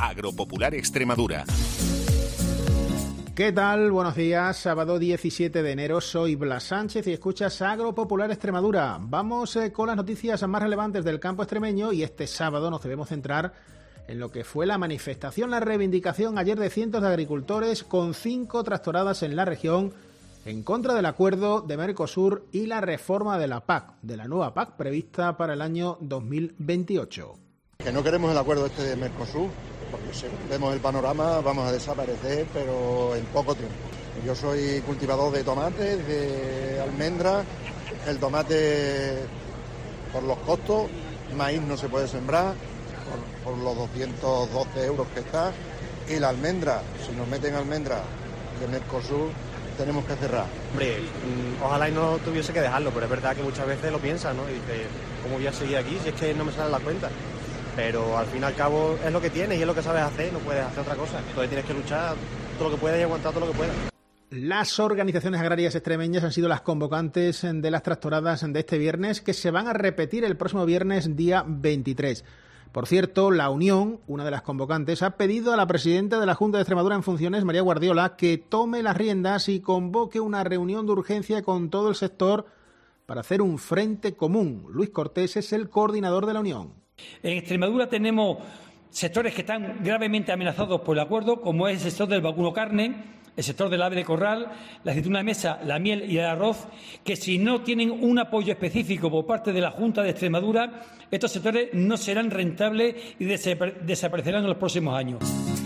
Agropopular Extremadura. ¿Qué tal? Buenos días, sábado 17 de enero, soy Blas Sánchez y escuchas Agropopular Extremadura. Vamos con las noticias más relevantes del campo extremeño y este sábado nos debemos centrar en lo que fue la manifestación, la reivindicación ayer de cientos de agricultores con 5 tractoradas en la región en contra del acuerdo de Mercosur y la reforma de la PAC, de la nueva PAC prevista para el año 2028. Que no queremos el acuerdo este de Mercosur, porque si vemos el panorama vamos a desaparecer, pero en poco tiempo. Yo soy cultivador de tomates, de almendras. El tomate, por los costos, maíz no se puede sembrar, por los 212 euros que está, y la almendra, si nos meten almendra de Mercosur, tenemos que cerrar. Hombre, ojalá y no tuviese que dejarlo, pero es verdad que muchas veces lo piensas, ¿no? Y dices, ¿cómo voy a seguir aquí si es que no me sale la cuenta? Pero al fin y al cabo es lo que tienes y es lo que sabes hacer, no puedes hacer otra cosa. Entonces tienes que luchar todo lo que puedas y aguantar todo lo que puedas. Las organizaciones agrarias extremeñas han sido las convocantes de las tractoradas de este viernes, que se van a repetir el próximo viernes, día 23. Por cierto, la Unión, una de las convocantes, ha pedido a la presidenta de la Junta de Extremadura en funciones, María Guardiola, que tome las riendas y convoque una reunión de urgencia con todo el sector para hacer un frente común. Luis Cortés es el coordinador de la Unión. En Extremadura tenemos sectores que están gravemente amenazados por el acuerdo, como es el sector del vacuno carne, el sector del ave de corral, la aceituna de mesa, la miel y el arroz, que si no tienen un apoyo específico por parte de la Junta de Extremadura, estos sectores no serán rentables y desaparecerán en los próximos años.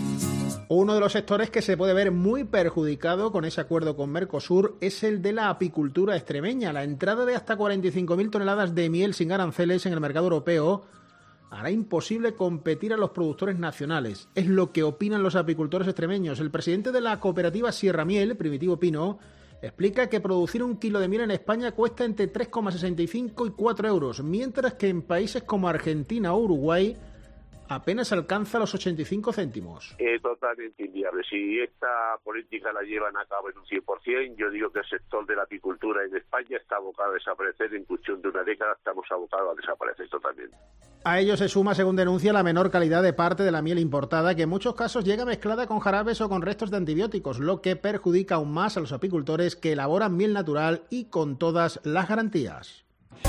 Uno de los sectores que se puede ver muy perjudicado con ese acuerdo con Mercosur es el de la apicultura extremeña. La entrada de hasta 45.000 toneladas de miel sin aranceles en el mercado europeo hará imposible competir a los productores nacionales. Es lo que opinan los apicultores extremeños. El presidente de la cooperativa Sierra Miel, Primitivo Pino, explica que producir un kilo de miel en España cuesta entre 3,65 y 4 euros, mientras que en países como Argentina o Uruguay apenas alcanza los 85 céntimos. Es totalmente inviable. Si esta política la llevan a cabo en un 100%, yo digo que el sector de la apicultura en España está abocado a desaparecer. En cuestión de una década estamos abocados a desaparecer totalmente. A ello se suma, según denuncia, la menor calidad de parte de la miel importada, que en muchos casos llega mezclada con jarabes o con restos de antibióticos, lo que perjudica aún más a los apicultores que elaboran miel natural y con todas las garantías.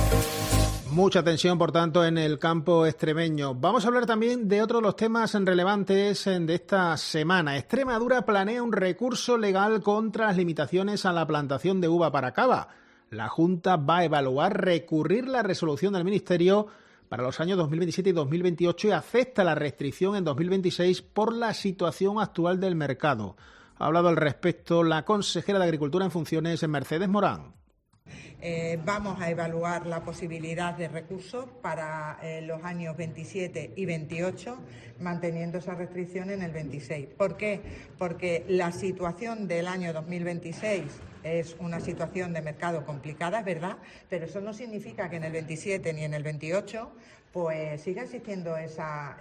Mucha tensión, por tanto, en el campo extremeño. Vamos a hablar también de otro de los temas relevantes de esta semana. Extremadura planea un recurso legal contra las limitaciones a la plantación de uva para cava. La Junta va a evaluar recurrir la resolución del Ministerio para los años 2027 y 2028 y acepta la restricción en 2026 por la situación actual del mercado. Ha hablado al respecto la consejera de Agricultura en funciones, Mercedes Morán. Vamos a evaluar la posibilidad de recursos para los años 27 y 28, manteniendo esa restricción en el 26. ¿Por qué? Porque la situación del año 2026 es una situación de mercado complicada, es verdad, pero eso no significa que en el 27 ni en el 28 pues siga existiendo esa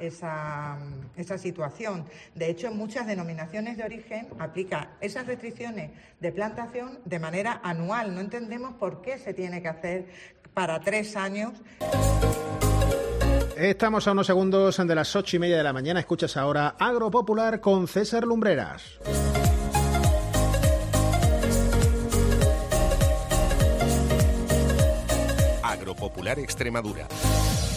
situación. De hecho, en muchas denominaciones de origen aplica esas restricciones de plantación de manera anual. No entendemos por qué se tiene que hacer para 3 años. Estamos a unos segundos de las 8:30 de la mañana. Escuchas ahora Agropopular con César Lumbreras. Agropopular Extremadura.